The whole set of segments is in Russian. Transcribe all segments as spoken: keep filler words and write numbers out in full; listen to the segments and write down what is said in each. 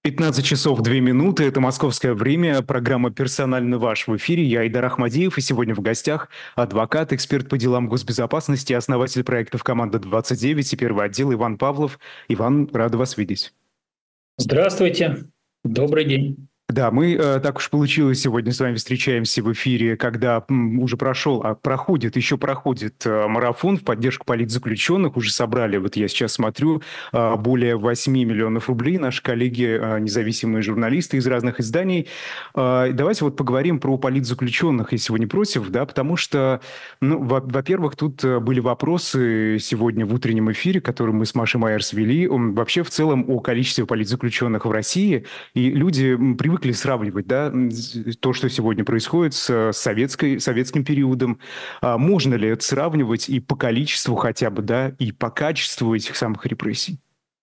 пятнадцать часов две минуты, это московское время, программа «Персонально ваш» в эфире. Я Айдар Ахмадиев, и сегодня в гостях адвокат, эксперт по делам госбезопасности, основатель проектов «Команда двадцать девять» и первый отдел Иван Павлов. Иван, рада вас видеть. Здравствуйте, добрый день. Да, мы, э, так уж получилось, сегодня с вами встречаемся в эфире, когда м, уже прошел, а проходит, еще проходит э, марафон в поддержку политзаключенных. Уже собрали, вот я сейчас смотрю, э, более восьми миллионов рублей наши коллеги, э, независимые журналисты из разных изданий. Э, давайте вот поговорим про политзаключенных, если вы не против, да, потому что, ну, во- во-первых, тут э, были вопросы сегодня в утреннем эфире, который мы с Машей Майерс вели, м, вообще в целом о количестве политзаключенных в России, и люди м, привыкли сравнивать, да, м, с- то, что сегодня происходит с э, советской, советским периодом. А можно ли это сравнивать и по количеству хотя бы, да, и по качеству этих самых репрессий?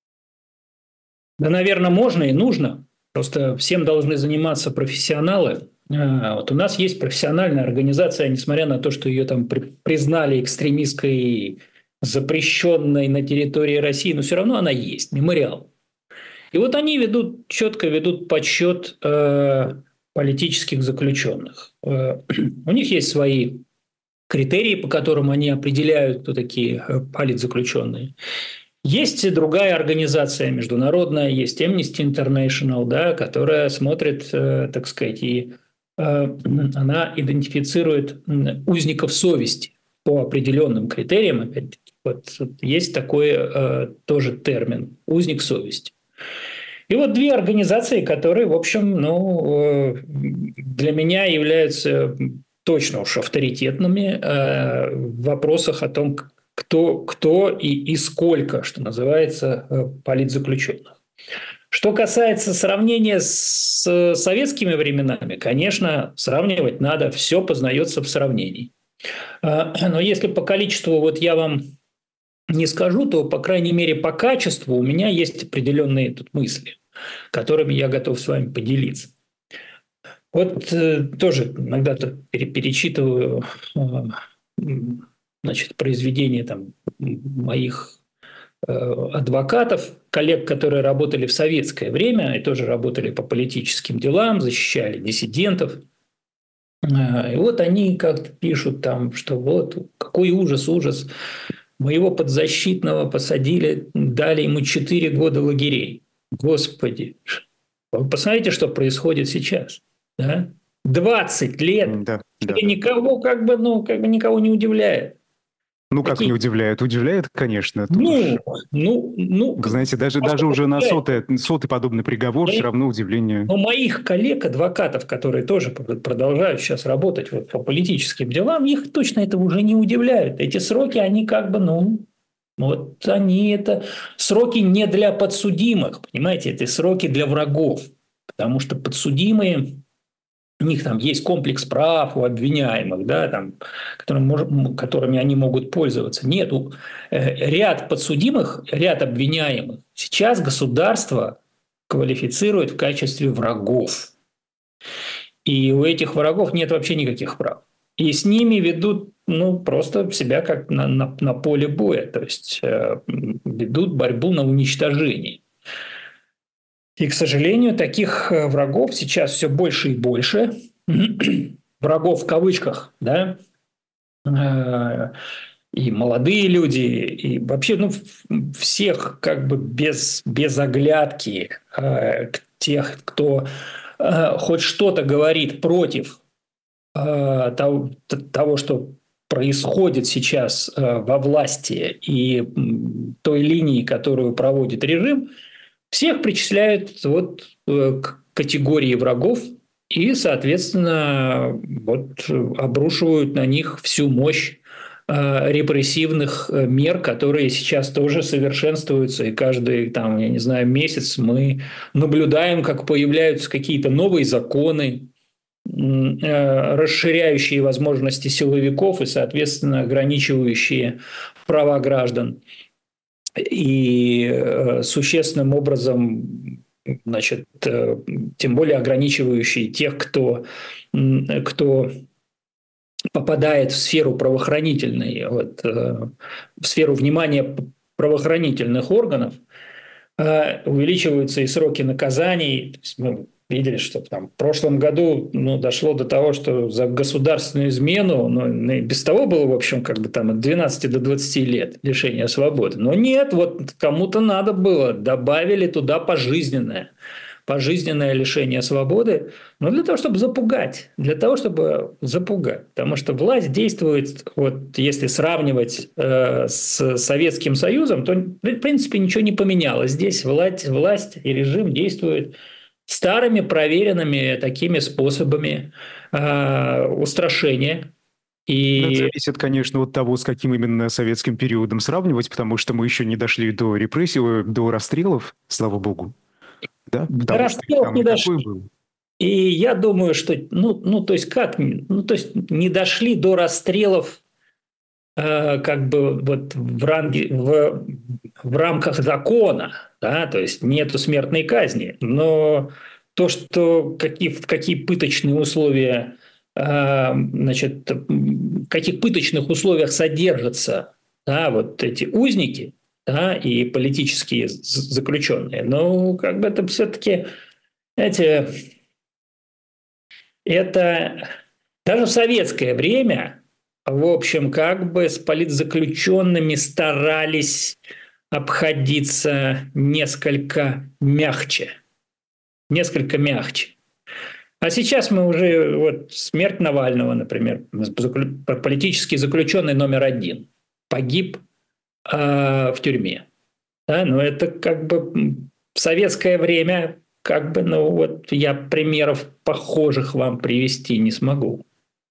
Да, наверное, можно и нужно. Просто всем должны заниматься профессионалы. А, Вот у нас есть профессиональная организация, несмотря на то, что ее там при- признали экстремистской, запрещенной на территории России, но все равно она есть, мемориал. И вот они ведут, четко ведут подсчет э, политических заключенных. Э, у них есть свои критерии, по которым они определяют, кто такие э, политзаключенные. Есть и другая организация международная, есть Amnesty International, да, которая смотрит, э, так сказать, и э, она идентифицирует узников совести по определенным критериям. Опять-таки, вот, вот есть такой э, тоже термин – узник совести. И вот две организации, которые, в общем, ну, э, для меня являются точно уж авторитетными э, в вопросах о том, кто, кто и, и сколько, что называется, политзаключенных. Что касается сравнения с советскими временами, конечно, сравнивать надо, все познается в сравнении. Но если по количеству вот я вам не скажу, то, по крайней мере, по качеству у меня есть определенные тут мысли, которыми я готов с вами поделиться. Вот э, тоже иногда пере, перечитываю э, значит, произведения там, моих э, адвокатов, коллег, которые работали в советское время и тоже работали по политическим делам, защищали диссидентов. Э, и вот они как-то пишут там, что вот какой ужас, ужас. Моего подзащитного посадили, дали ему четыре года лагерей. Господи, вы посмотрите, что происходит сейчас. Да? двадцать лет. М, Да, да, И да. никого как бы, ну, как бы никого не удивляет. Ну, как не Такие, удивляет? Удивляет, конечно. Тут ну, уж, ну, ну, вы как, знаете, даже, даже уже на удивляет. сотый, сотый подобный приговор все Я- равно удивление. Но моих коллег, адвокатов, которые тоже продолжают сейчас работать вот по политическим делам, их точно это уже не удивляют. Эти сроки, они как бы, ну, вот они это сроки не для подсудимых, понимаете, это сроки для врагов, потому что подсудимые, у них там есть комплекс прав у обвиняемых, да, там, которым, которыми они могут пользоваться. Нет, у, э, ряд подсудимых, ряд обвиняемых сейчас государство квалифицирует в качестве врагов. И у этих врагов нет вообще никаких прав. И с ними ведут ну, просто себя как на, на, на поле боя, то есть э, ведут борьбу на уничтожение. И, к сожалению, таких э, врагов сейчас все больше и больше. Врагов в кавычках, да, э, и молодые люди, и вообще ну, всех как бы без, без оглядки э, тех, кто э, хоть что-то говорит против э, того, того, что происходит сейчас э, во власти и м, той линии, которую проводит режим, всех причисляют вот э, к категории врагов и, соответственно, вот обрушивают на них всю мощь э, репрессивных э, мер, которые сейчас тоже совершенствуются, и каждый там, я не знаю, месяц мы наблюдаем, как появляются какие-то новые законы, э, расширяющие возможности силовиков и, соответственно, ограничивающие права граждан и э, существенным образом, значит, э, тем более ограничивающие тех, кто, кто попадает в сферу правоохранительной, вот, э, в сферу внимания правоохранительных органов. увеличиваются и сроки наказаний. То есть мы видели, что там в прошлом году ну, дошло до того, что за государственную измену, ну, и без того было, в общем, как бы там от двенадцати до двадцати лет лишения свободы. Но нет, вот кому-то надо было, добавили туда пожизненное. Пожизненное лишение свободы, но для того, чтобы запугать, для того, чтобы запугать. Потому что власть действует, вот если сравнивать э, с Советским Союзом, то, в принципе, ничего не поменялось. Здесь власть, власть и режим действуют старыми проверенными такими способами э, устрашения. Это И зависит, конечно, от того, с каким именно советским периодом сравнивать, потому что мы еще не дошли до репрессий, до расстрелов, слава богу. Да, до потому что их расстрелов там не и такое дошли. было. И я думаю, что, ну, ну, то есть как, ну, то есть не дошли до расстрелов э, как бы вот в, ранге, в, в рамках закона, да, то есть нету смертной казни, но то, что какие, в какие пыточные условия, э, значит, в каких пыточных условиях содержатся, да, вот эти узники, да, и политические заключенные, ну, как бы это все-таки, эти это даже в советское время, в общем, как бы с политзаключенными старались обходиться несколько мягче. Несколько мягче. А сейчас мы уже, вот смерть Навального, например, политический заключенный номер один, погиб э, в тюрьме. Да, но это как бы в советское время, как бы, ну вот я примеров похожих вам привести не смогу.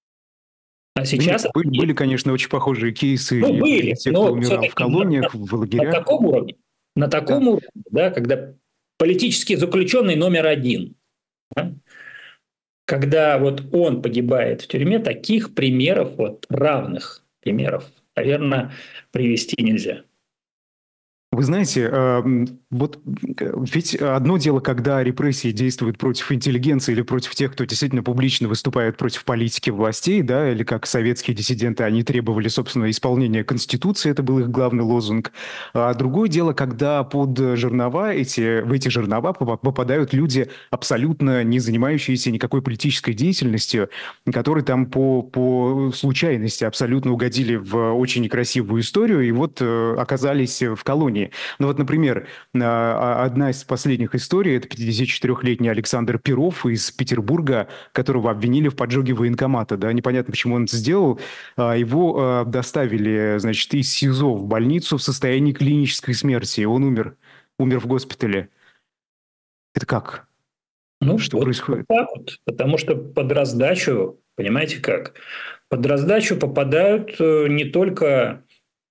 А Да нет, сейчас были, были, конечно, очень похожие кейсы ну, и были, те, кто но умирал в все-таки на, колониях, в на лагерях. таком уровне, на Да. таком уровне, да, когда политический заключенный номер один, да, когда вот он погибает в тюрьме, таких примеров, вот равных примеров, наверное, привести нельзя. Вы знаете, э, вот э, ведь одно дело, когда репрессии действуют против интеллигенции или против тех, кто действительно публично выступает против политики властей, да, или как советские диссиденты, они требовали, собственно, исполнения Конституции, это был их главный лозунг. А другое дело, когда под жернова, эти, в эти жернова попадают люди, абсолютно не занимающиеся никакой политической деятельностью, которые там по, по случайности абсолютно угодили в очень некрасивую историю и вот э, оказались в колонии. Ну вот, например, одна из последних историй – это пятидесятичетырёхлетний Александр Перов из Петербурга, которого обвинили в поджоге военкомата. Да, непонятно, почему он это сделал. Его доставили, значит, из СИЗО в больницу в состоянии клинической смерти. Он умер, умер в госпитале. Это как? Ну, Что вот происходит? так вот, потому что под раздачу, понимаете как, под раздачу попадают не только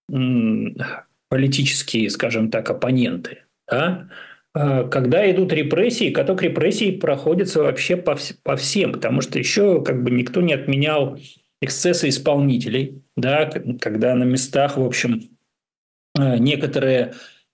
политические, скажем так, оппоненты, да? Когда идут репрессии, каток репрессий проходится вообще по, по всем, потому что еще как бы никто не отменял эксцессы исполнителей, да, когда на местах, в общем, некоторые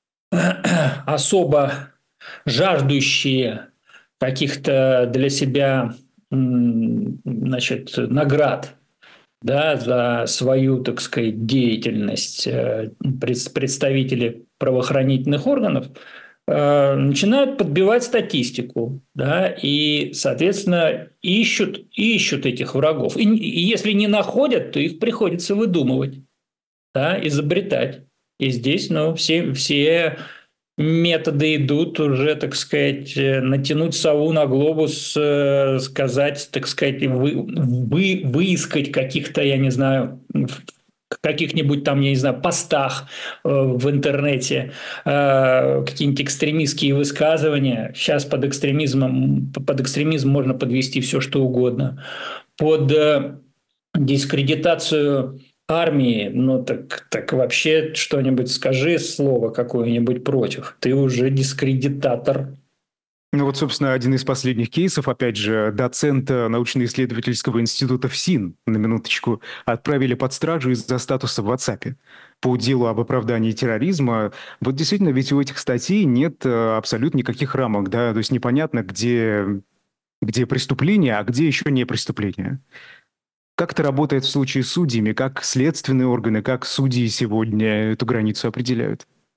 особо жаждущие каких-то для себя, значит, наград, да, за свою, так сказать, деятельность представители правоохранительных органов начинают подбивать статистику, да, и, соответственно, ищут, ищут этих врагов. И, и если не находят, то их приходится выдумывать, да, изобретать. И здесь, ну, все, все методы идут уже, так сказать, натянуть сову на глобус, сказать, так сказать, вы, вы, выискать каких-то, я не знаю, каких-нибудь там, я не знаю, постах в интернете, какие-нибудь экстремистские высказывания. Сейчас под экстремизмом, под экстремизм можно подвести все, что угодно. Под дискредитацию армии, ну так, так вообще что-нибудь скажи, слово какое-нибудь против. Ты уже дискредитатор. Ну вот, собственно, один из последних кейсов, опять же, доцента научно-исследовательского института ФСИН, на минуточку, отправили под стражу из-за статуса в WhatsApp по делу об оправдании терроризма. Вот действительно, ведь у этих статей нет абсолютно никаких рамок, да, то есть непонятно, где, где преступление, а где еще не преступление. Как это работает в случае с судьями, как следственные органы, как судьи сегодня эту границу определяют?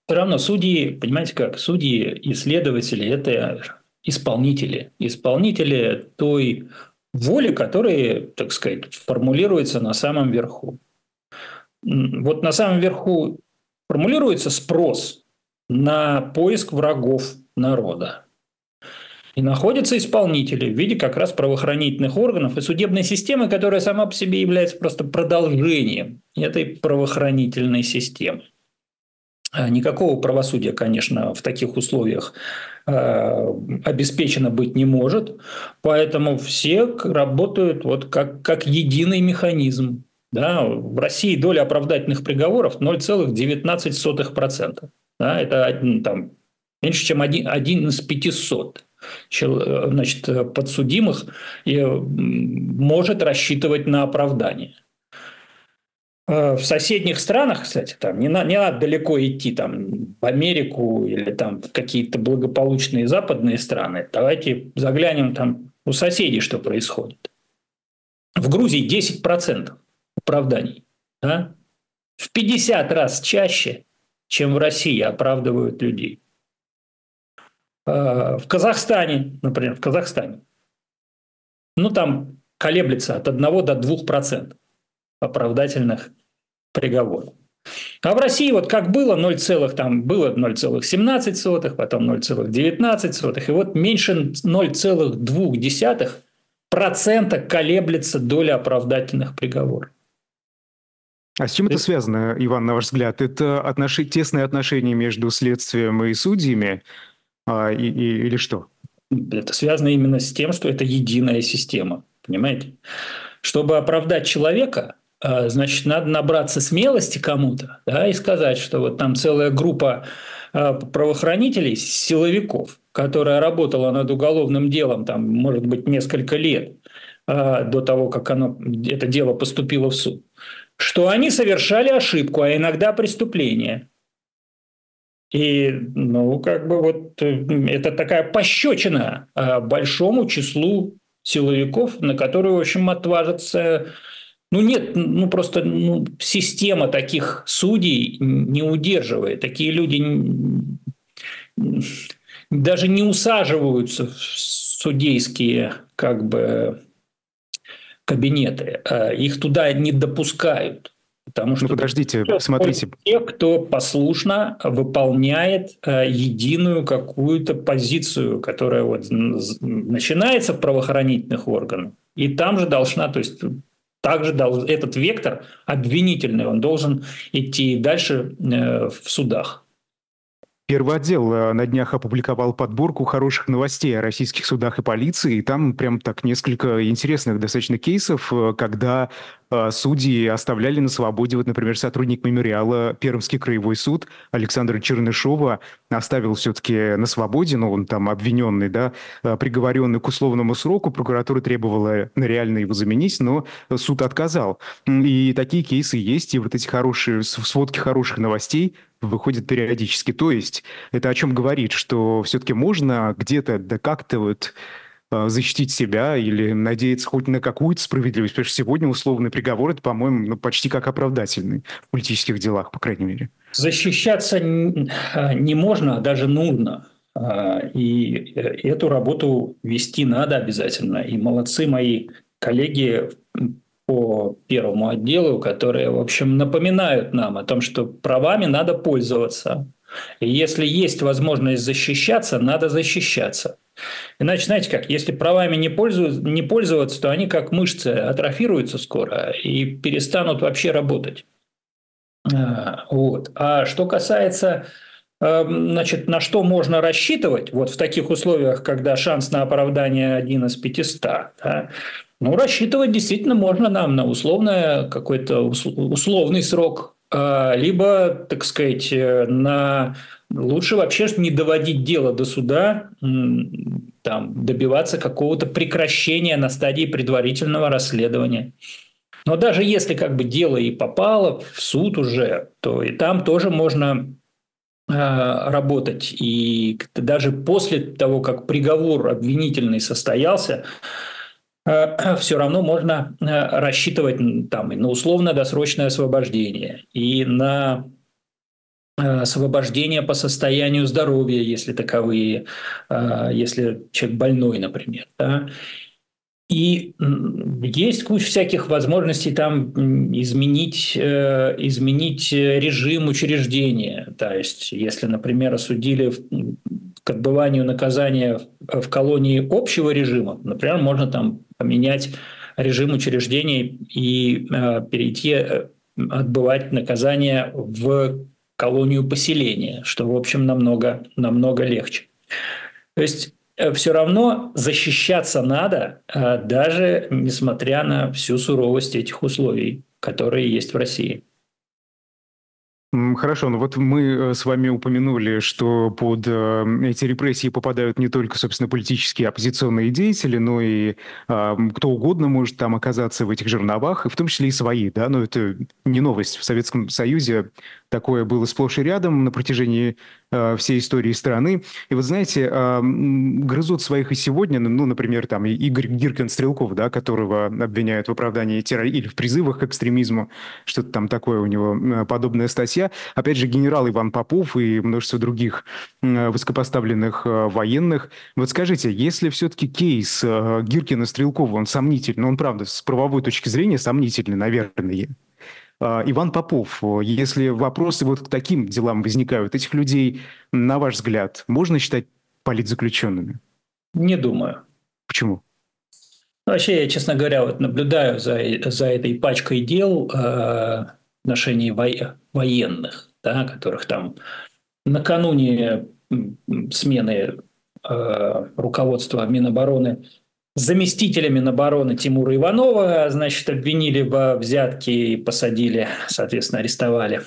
Все равно судьи, понимаете как, судьи и следователи – это исполнители. Исполнители той воли, которая, так сказать, формулируется на самом верху. Вот на самом верху формулируется спрос на поиск врагов народа. И находятся исполнители в виде как раз правоохранительных органов и судебной системы, которая сама по себе является просто продолжением этой правоохранительной системы. Никакого правосудия, конечно, в таких условиях э, обеспечено быть не может, поэтому все работают вот как, как единый механизм. Да? В России доля оправдательных приговоров ноль целых девятнадцать сотых процента. Да? Это там, меньше, чем один, один из пятисот. Значит, подсудимых может рассчитывать на оправдание. В соседних странах, кстати, там не, на, не надо далеко идти там, в Америку или там, в какие-то благополучные западные страны. Давайте заглянем там у соседей, что происходит. В Грузии десять процентов оправданий. Да? В пятьдесят раз чаще, чем в России оправдывают людей. В Казахстане, например, в Казахстане, ну там колеблется от одного до двух процентов оправдательных приговоров. А в России вот как было ноль, там было ноль целых семнадцать сотых, потом ноль целых девятнадцать сотых, и вот меньше ноль целых две десятых процента колеблется доля оправдательных приговоров. А с чем это связано, Иван, на ваш взгляд? Это отнош... тесные отношения между следствием и судьями а, и, и, или что? Это связано именно с тем, что это единая система, понимаете? Чтобы оправдать человека, значит, надо набраться смелости кому-то, да, и сказать, что вот там целая группа правоохранителей, силовиков, которая работала над уголовным делом, там, может быть, несколько лет до того, как оно, это дело поступило в суд, что они совершали ошибку, а иногда преступление. И, ну, как бы вот это такая пощечина большому числу силовиков, на которые, в общем, отважатся. Ну, нет, ну, просто ну, система таких судей не удерживает. Такие люди даже не усаживаются в судейские, как бы, кабинеты. Их туда не допускают. Потому что ну, подождите, смотрите. Те, кто послушно выполняет единую какую-то позицию, которая вот начинается в правоохранительных органах, и там же должна, то есть также этот вектор обвинительный, он должен идти дальше в судах. Первый отдел на днях опубликовал подборку хороших новостей о российских судах и полиции, и там прям так несколько интересных достаточно кейсов, когда судьи оставляли на свободе, вот, например, сотрудник мемориала Пермский краевой суд Александра Чернышова оставил все-таки на свободе, но он там обвиненный, да, приговоренный к условному сроку, прокуратура требовала реально его заменить, но суд отказал. И такие кейсы есть, и вот эти хорошие, сводки хороших новостей выходят периодически. То есть это о чем говорит, что все-таки можно где-то, да как-то вот защитить себя или надеяться хоть на какую-то справедливость. Потому что сегодня условный приговор – это, по-моему, ну, почти как оправдательный в политических делах, по крайней мере. Защищаться не можно, а даже нужно. И эту работу вести надо обязательно. И молодцы мои коллеги по первому отделу, которые, в общем, напоминают нам о том, что правами надо пользоваться. И если есть возможность защищаться, надо защищаться. Иначе, знаете как, если правами не пользоваться, не пользоваться, то они как мышцы атрофируются скоро и перестанут вообще работать. Вот. А что касается, значит, на что можно рассчитывать вот в таких условиях, когда шанс на оправдание один из пятисот, да, ну, рассчитывать действительно можно нам на условное, какой-то условный срок, либо, так сказать, на лучше вообще не доводить дело до суда, там, добиваться какого-то прекращения на стадии предварительного расследования. Но даже если как бы дело и попало в суд уже, то и там тоже можно э, работать. И даже после того, как приговор обвинительный состоялся, э, все равно можно э, рассчитывать там, и на условно-досрочное освобождение, и на освобождение по состоянию здоровья, если таковые, если человек больной, например. Да? И есть куча всяких возможностей там изменить, изменить режим учреждения. То есть, если, например, осудили к отбыванию наказания в колонии общего режима, например, можно там поменять режим учреждения и перейти отбывать наказание в колонию поселения, что, в общем, намного, намного легче. То есть все равно защищаться надо, даже несмотря на всю суровость этих условий, которые есть в России. Хорошо, ну вот мы с вами упомянули, что под эти репрессии попадают не только, собственно, политические оппозиционные деятели, но и а, кто угодно может там оказаться в этих жерновах, и в том числе и свои, да, но это не новость. В Советском Союзе такое было сплошь и рядом на протяжении а, всей истории страны. И вот знаете, а, грызут своих и сегодня, ну, например, там Игорь Гиркин-Стрелков, да, которого обвиняют в оправдании терроризма или в призывах к экстремизму, что-то там такое у него, подобная статья. Опять же, генерал Иван Попов и множество других высокопоставленных военных. Вот скажите, если все-таки кейс Гиркина-Стрелкова, он сомнительный, он, правда, с правовой точки зрения сомнительный, наверное. Иван Попов, если вопросы вот к таким делам возникают, этих людей, на ваш взгляд, можно считать политзаключенными? Не думаю. Почему? Вообще, я, честно говоря, вот наблюдаю за, за этой пачкой дел э, в отношении во, военных, да, которых там накануне смены э, руководства Минобороны заместителя Минобороны Тимура Иванова, значит, обвинили во взятке и посадили, соответственно, арестовали.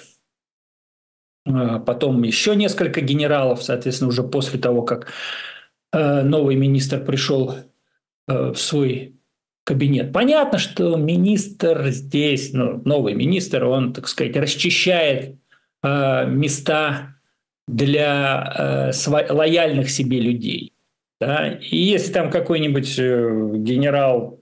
Потом еще несколько генералов, соответственно, уже после того, как э, новый министр пришел в свой кабинет. Понятно, что министр здесь, ну, новый министр, он, так сказать, расчищает э, места для э, сво- лояльных себе людей. Да? И если там какой-нибудь э, генерал,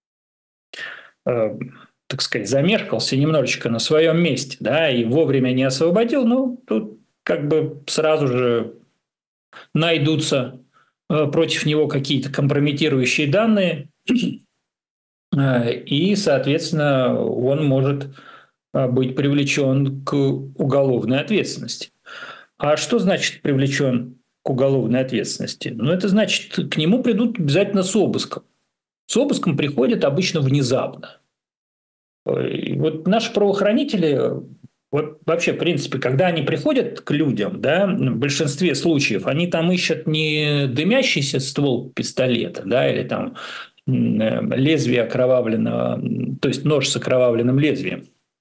э, так сказать, замешкался немножечко на своем месте, да, и вовремя не освободил, ну, тут как бы сразу же найдутся против него какие-то компрометирующие данные, и, соответственно, он может быть привлечен к уголовной ответственности. А что значит привлечен к уголовной ответственности? Ну, это значит, к нему придут обязательно с обыском. С обыском приходят обычно внезапно. И вот наши правоохранители, вот вообще, в принципе, когда они приходят к людям, да, в большинстве случаев, они там ищут не дымящийся ствол пистолета, да, или там лезвие окровавленного, то есть нож с окровавленным лезвием.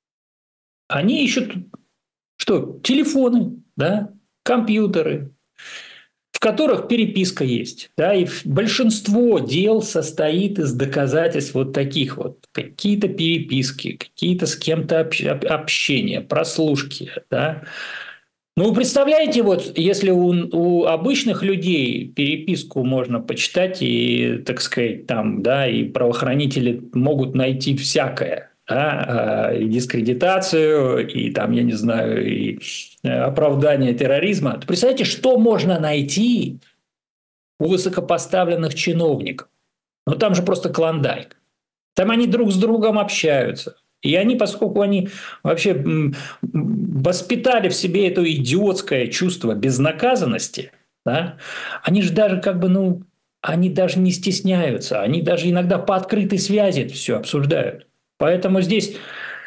Они ищут что? Телефоны, да, компьютеры, в которых переписка есть. Да, и большинство дел состоит из доказательств вот таких вот. Какие-то переписки, какие-то с кем-то общения, прослушки. Да. Ну, вы представляете, вот если у, у обычных людей переписку можно почитать, и, так сказать, там, да, и правоохранители могут найти всякое. Да, и дискредитацию, и там, я не знаю, и оправдание терроризма. Представляете, что можно найти у высокопоставленных чиновников? Ну, там же просто клондайк. Там они друг с другом общаются. И они, поскольку они вообще воспитали в себе это идиотское чувство безнаказанности, да, они же даже как бы, ну, они даже не стесняются. Они даже иногда по открытой связи это все обсуждают. Поэтому здесь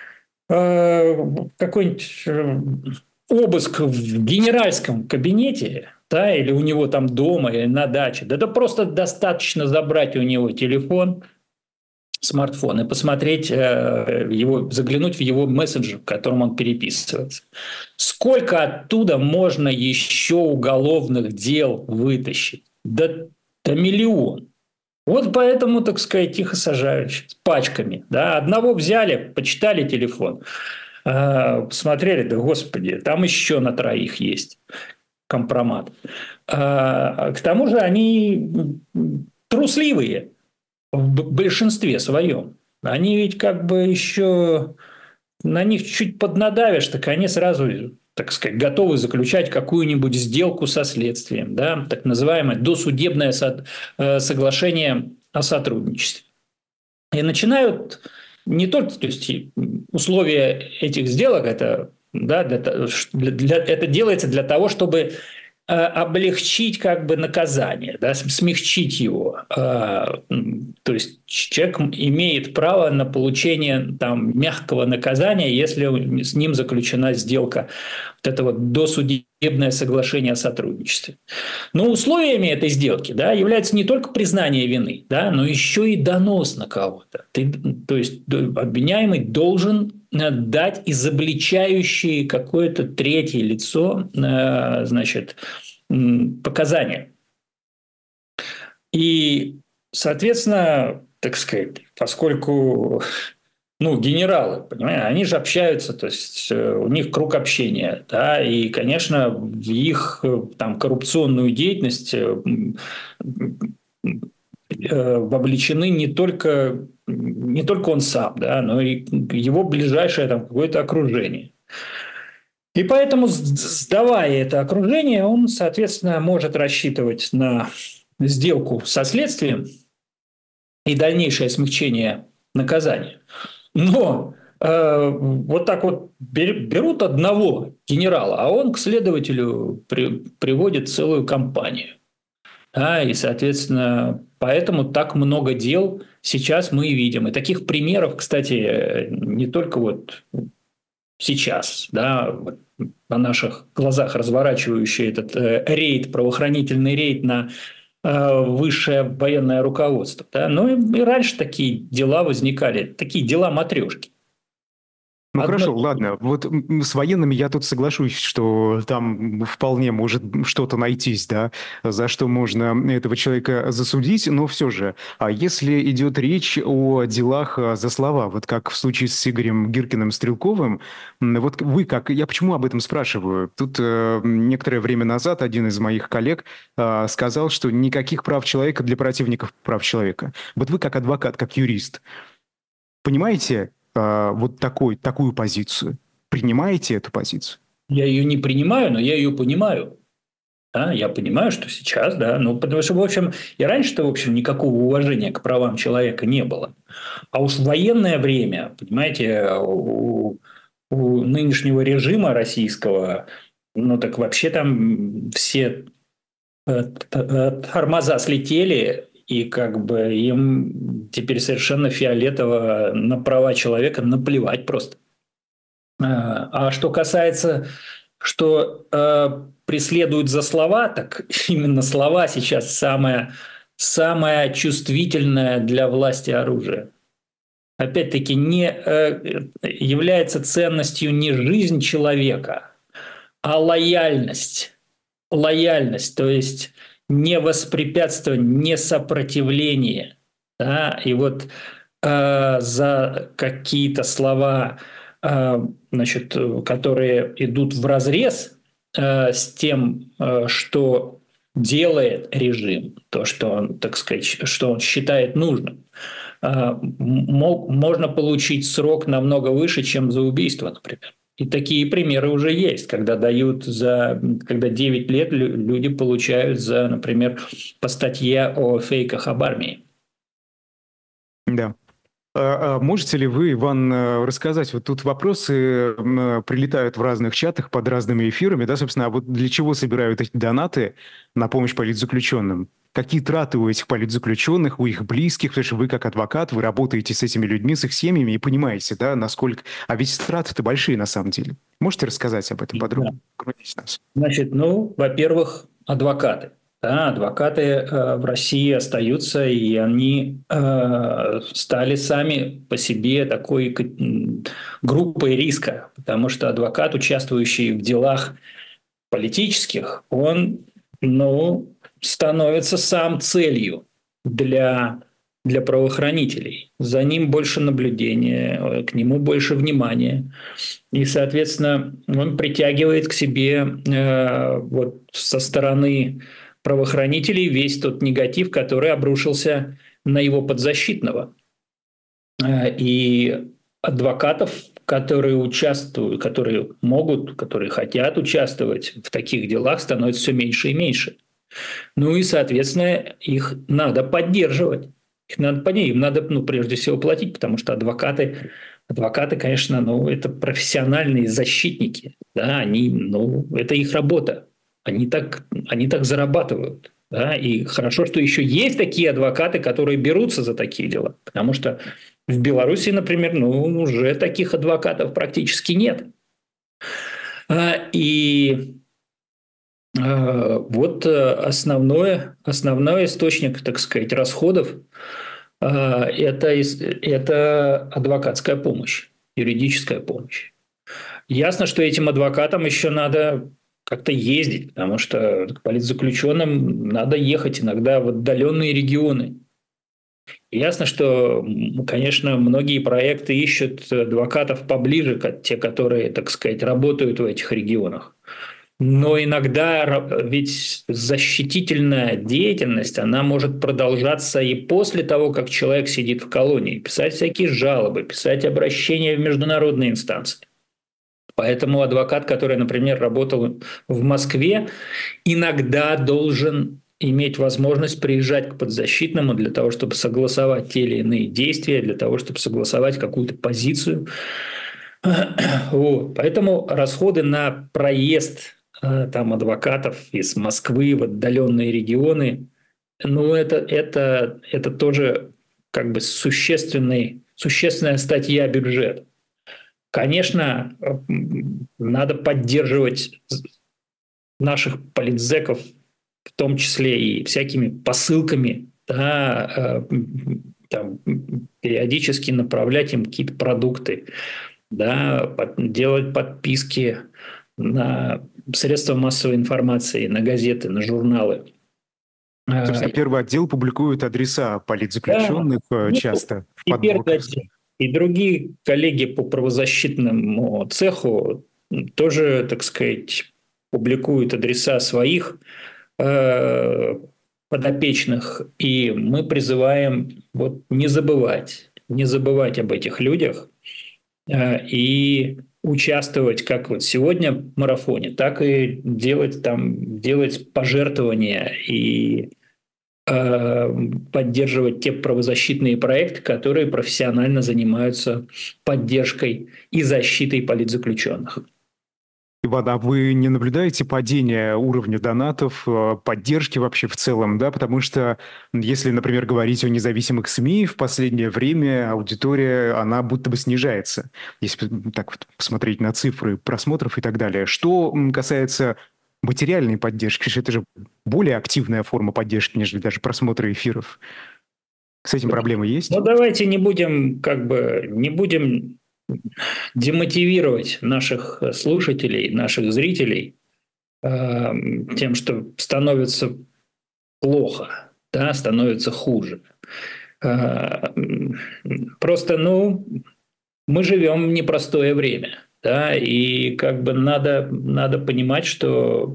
э, какой-нибудь э, обыск в генеральском кабинете, да, или у него там дома, или на даче, да, да просто достаточно забрать у него телефон, смартфон и посмотреть э, его, заглянуть в его мессенджер, в котором он переписывается. Сколько оттуда можно еще уголовных дел вытащить? Да, да миллион. Вот поэтому, так сказать, тихо сажают пачками. Да? Одного взяли, почитали телефон, посмотрели, да господи, там еще на троих есть компромат. К тому же они трусливые в большинстве своем. Они ведь как бы еще на них чуть поднадавишь, так они сразу так сказать, готовы заключать какую-нибудь сделку со следствием, да, так называемое досудебное со- э, соглашение о сотрудничестве. И начинают не только, то есть условия этих сделок это, да, для, для, для, это делается для того, чтобы э, облегчить как бы наказание, да, смягчить его. Э, то есть человек имеет право на получение там мягкого наказания, если с ним заключена сделка, вот это вот досудебное соглашение о сотрудничестве. Но условиями этой сделки, да, является не только признание вины, да, но еще и донос на кого-то. Ты, то есть обвиняемый должен дать изобличающее какое-то третье лицо, э, значит, показания. И, соответственно, так сказать, поскольку ну, генералы, понимаете, они же общаются, то есть у них круг общения, да, и, конечно, в их там коррупционную деятельность вовлечены не только, не только он сам, да, но и его ближайшее там какое-то окружение. И поэтому, сдавая это окружение, он, соответственно, может рассчитывать на сделку со следствием и дальнейшее смягчение наказания. Но э, вот так вот берут одного генерала, а он к следователю при, приводит целую компанию. Да, и, соответственно, поэтому так много дел сейчас мы и видим. И таких примеров, кстати, не только вот сейчас, да, вот на наших глазах разворачивающий этот э, рейд, правоохранительный рейд на э, высшее военное руководство, да, но и, и раньше такие дела возникали, такие дела матрешки. Ну Одно... хорошо, ладно. Вот с военными я тут соглашусь, что там вполне может что-то найтись, да, за что можно этого человека засудить, но все же, а если идет речь о делах за слова, вот как в случае с Игорем Гиркиным-Стрелковым, вот вы как, я почему об этом спрашиваю? Тут э, некоторое время назад один из моих коллег э, сказал, что никаких прав человека для противников прав человека. Вот вы как адвокат, как юрист, понимаете, вот такой, такую позицию? Принимаете эту позицию? Я ее не принимаю, но я ее понимаю. Да, я понимаю, что сейчас, да, ну, потому что, в общем, и раньше-то, в общем, никакого уважения к правам человека не было. А уж в военное время, понимаете, у, у нынешнего режима российского, ну, так вообще там все тормоза слетели, и как бы им теперь совершенно фиолетово на права человека наплевать просто. А что касается, что э, преследуют за слова, так именно слова сейчас самое, самое чувствительное для власти оружие. Опять-таки, не э, является ценностью не жизнь человека, а лояльность. Лояльность, то есть не воспрепятствование, не сопротивление. Да? И вот э, за какие-то слова, э, значит, которые идут вразрез э, с тем, э, что делает режим, то, что он, так сказать, что он считает нужным, э, мог, можно получить срок намного выше, чем за убийство, например. И такие примеры уже есть, когда дают за, когда девять лет люди получают за, например, по статье о фейках об армии. Да. А, а можете ли вы, Иван, рассказать, вот тут вопросы прилетают в разных чатах под разными эфирами, да, собственно, а вот для чего собирают эти донаты на помощь политзаключенным? Какие траты у этих политзаключенных, у их близких, потому что вы как адвокат, вы работаете с этими людьми, с их семьями и понимаете, да, насколько... А ведь траты-то большие на самом деле. Можете рассказать об этом подробно? Да. Значит, ну, во-первых, адвокаты. Да, адвокаты э, в России остаются, и они э, стали сами по себе такой группой риска, потому что адвокат, участвующий в делах политических, он, ну, становится сам целью для, для правоохранителей. За ним больше наблюдения, к нему больше внимания. И, соответственно, он притягивает к себе э, вот со стороны правоохранителей весь тот негатив, который обрушился на его подзащитного. Э, и адвокатов, которые участвуют, которые могут, которые хотят участвовать в таких делах, становится все меньше и меньше. Ну и, соответственно, их надо поддерживать. Их надо поддерживать. Им надо, ну, прежде всего, платить, потому что адвокаты, адвокаты, конечно, ну, это профессиональные защитники. Да, они, ну, это их работа. Они так, они так зарабатывают. Да, и хорошо, что еще есть такие адвокаты, которые берутся за такие дела. Потому что в Беларуси, например, ну, уже таких адвокатов практически нет. И вот основное, основной источник, так сказать, расходов – это, это адвокатская помощь, юридическая помощь. Ясно, что этим адвокатам еще надо как-то ездить, потому что к политзаключенным надо ехать иногда в отдаленные регионы. Ясно, что, конечно, многие проекты ищут адвокатов поближе, как те, которые, так сказать, работают в этих регионах. Но иногда ведь защитительная деятельность, она может продолжаться и после того, как человек сидит в колонии. Писать всякие жалобы, писать обращения в международные инстанции. Поэтому адвокат, который, например, работал в Москве, иногда должен иметь возможность приезжать к подзащитному для того, чтобы согласовать те или иные действия, для того, чтобы согласовать какую-то позицию. Вот. Поэтому расходы на проезд там, адвокатов из Москвы в отдаленные регионы, ну, это, это, это тоже как бы существенный, существенная статья бюджета. Конечно, надо поддерживать наших политзеков, в том числе и всякими посылками, да, там, периодически направлять им какие-то продукты, да, делать подписки на средства массовой информации, на газеты, на журналы. Собственно, первый отдел публикует адреса политзаключенных, да, часто в подборках. И другие коллеги по правозащитному цеху тоже, так сказать, публикуют адреса своих э, подопечных. И мы призываем вот не забывать, не забывать об этих людях э, и участвовать как вот сегодня в марафоне, так и делать там, делать пожертвования и поддерживать те правозащитные проекты, которые профессионально занимаются поддержкой и защитой политзаключенных. Иван, а вы не наблюдаете падения уровня донатов, поддержки вообще в целом, да? Потому что если, например, говорить о независимых СМИ, в последнее время аудитория, она будто бы снижается, если так вот посмотреть на цифры просмотров и так далее. Что касается материальной поддержки, это же более активная форма поддержки, нежели даже просмотра эфиров. С этим проблемы есть? Ну, давайте не будем, как бы, не будем демотивировать наших слушателей, наших зрителей э, тем, что становится плохо, да, становится хуже. Э, просто, ну, мы живем в непростое время. Да, и как бы надо, надо понимать, что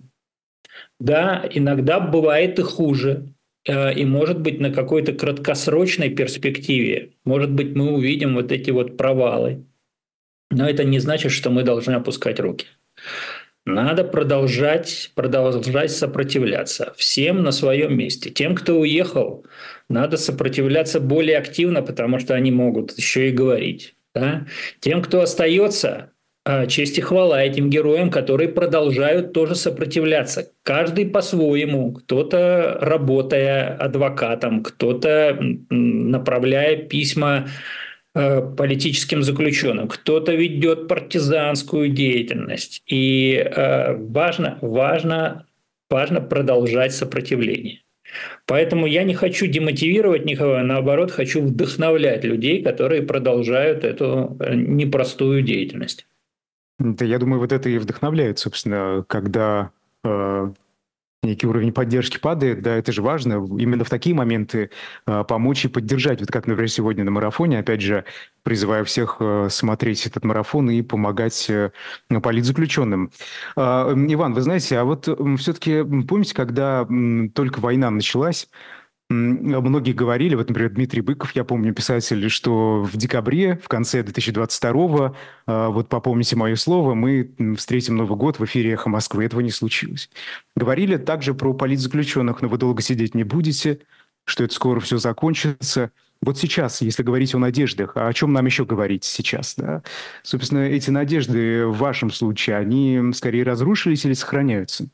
да, иногда бывает и хуже. И, может быть, на какой-то краткосрочной перспективе, может быть, мы увидим вот эти вот провалы. Но это не значит, что мы должны опускать руки. Надо продолжать, продолжать сопротивляться. Всем на своем месте. Тем, кто уехал, надо сопротивляться более активно, потому что они могут еще и говорить. Да? Тем, кто остается, честь и хвала этим героям, которые продолжают тоже сопротивляться. Каждый по-своему. Кто-то работая адвокатом, кто-то направляя письма политическим заключенным, кто-то ведет партизанскую деятельность. И важно, важно, важно продолжать сопротивление. Поэтому я не хочу демотивировать никого, наоборот, хочу вдохновлять людей, которые продолжают эту непростую деятельность. Да, я думаю, вот это и вдохновляет, собственно, когда э, некий уровень поддержки падает, да, это же важно, именно в такие моменты э, помочь и поддержать. Вот как, например, сегодня на марафоне, опять же, призываю всех э, смотреть этот марафон и помогать э, политзаключенным. Э, Иван, вы знаете, а вот э, все-таки помните, когда э, только война началась, Многие говорили, вот, например, Дмитрий Быков, я помню, писатель, что в декабре, в конце две тысячи двадцать второго, вот попомните мое слово, мы встретим Новый год в эфире «Эхо Москвы». Этого не случилось. Говорили также про политзаключенных, но вы долго сидеть не будете, что это скоро все закончится. Вот сейчас, если говорить о надеждах, а о чем нам еще говорить сейчас? Да? Собственно, эти надежды в вашем случае, они скорее разрушились или сохраняются?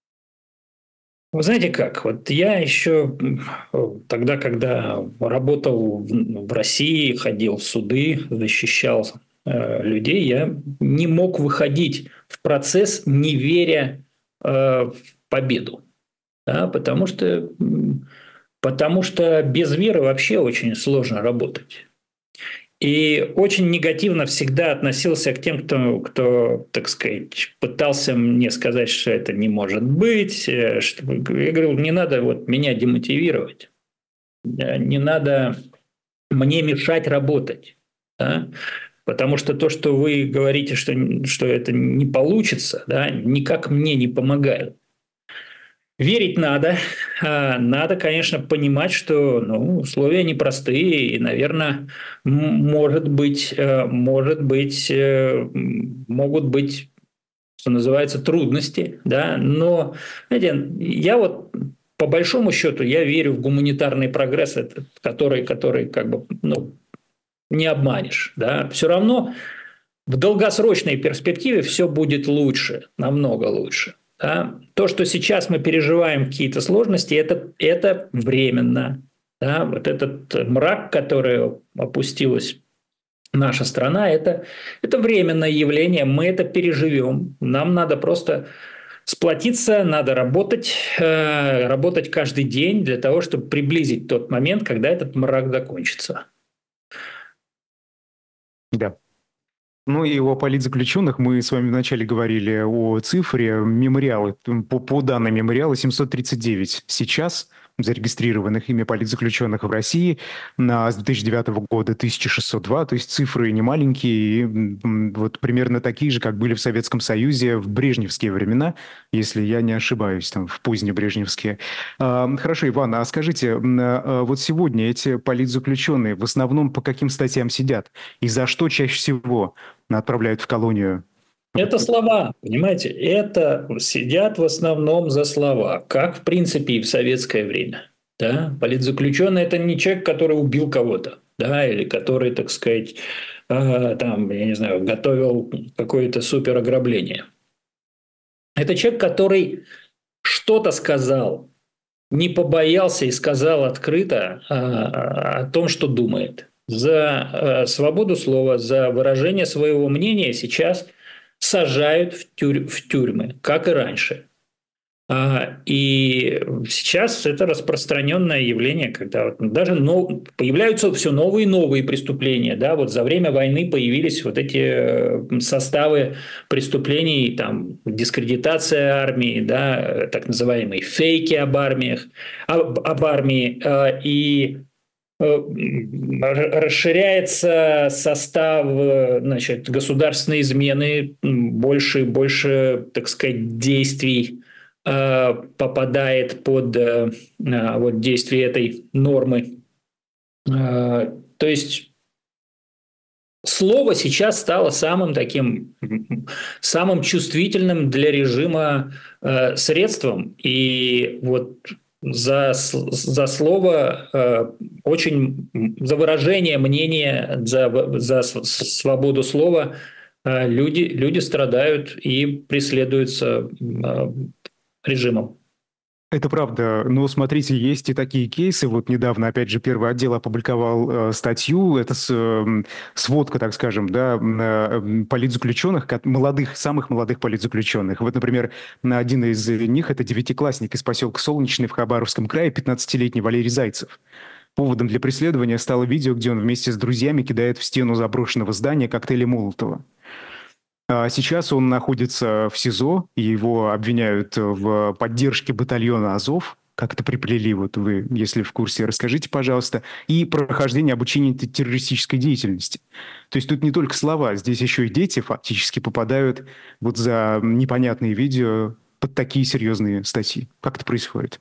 Вы знаете как, вот я еще тогда, когда работал в России, ходил в суды, защищал э, людей, я не мог выходить в процесс, не веря э, в победу. Да, потому что, потому что без веры вообще очень сложно работать. И очень негативно всегда относился к тем, кто, кто, так сказать, пытался мне сказать, что это не может быть. Что... Я говорил, не надо вот меня демотивировать, не надо мне мешать работать. Да? Потому что то, что вы говорите, что, что это не получится, да, никак мне не помогает. Верить надо. Надо, конечно, понимать, что ну, условия непростые, и, наверное, может быть, может быть, могут быть, что называется, трудности, да, но, знаете, я вот по большому счету я верю в гуманитарный прогресс, который, который как бы, ну, не обманешь, да, все равно в долгосрочной перспективе все будет лучше, намного лучше. Да? То, что сейчас мы переживаем какие-то сложности, это, это временно. Да? Вот этот мрак, который опустилась наша страна, это, это временное явление, мы это переживем. Нам надо просто сплотиться, надо работать, э, работать каждый день для того, чтобы приблизить тот момент, когда этот мрак закончится. Да. Ну и о политзаключенных мы с вами вначале говорили о цифре. Мемориалы, по, по данным мемориала, семьсот тридцать девять сейчас зарегистрированных ими политзаключенных в России, на, с две тысячи девятого года тысяча шестьсот два, то есть цифры не маленькие, и вот примерно такие же, как были в Советском Союзе в брежневские времена, если я не ошибаюсь, там, в поздние брежневские. А, хорошо, Иван, а скажите, а вот сегодня эти политзаключенные в основном по каким статьям сидят? И за что чаще всего отправляют в колонию? Это слова, понимаете? Это сидят в основном за слова, как в принципе и в советское время. Да? Политзаключенный – это не человек, который убил кого-то, да, или который, так сказать, э, там, я не знаю, готовил какое-то супер ограбление. Это человек, который что-то сказал, не побоялся и сказал открыто э, о том, что думает. За э, свободу слова, за выражение своего мнения сейчас сажают в, тюрь, в тюрьмы, как и раньше. А, и сейчас это распространенное явление, когда вот даже нов... появляются все новые и новые преступления. Да? Вот за время войны появились вот эти составы преступлений, там, дискредитация армии, да, так называемые фейки об армиях, об, об армии. И расширяется состав, значит, государственной измены, больше и больше, так сказать, действий попадает под вот, действие этой нормы. То есть слово сейчас стало самым таким, самым чувствительным для режима средством. И вот за, за слово э, очень, за выражение мнения, за, за свободу слова э, люди, люди страдают и преследуются э, режимом. Это правда. Но смотрите, есть и такие кейсы. Вот недавно, опять же, Первый отдел опубликовал э, статью. Это с, э, сводка, так скажем, да, э, политзаключенных, молодых, самых молодых политзаключенных. Вот, например, один из них – это девятиклассник из поселка Солнечный в Хабаровском крае, пятнадцатилетний Валерий Зайцев. Поводом для преследования стало видео, где он вместе с друзьями кидает в стену заброшенного здания коктейли Молотова. Сейчас он находится в СИЗО, и его обвиняют в поддержке батальона «Азов». Как это приплели, вот вы, если в курсе, расскажите, пожалуйста. И прохождение обучения террористической деятельности. То есть тут не только слова, здесь еще и дети фактически попадают вот за непонятные видео под такие серьезные статьи. Как это происходит?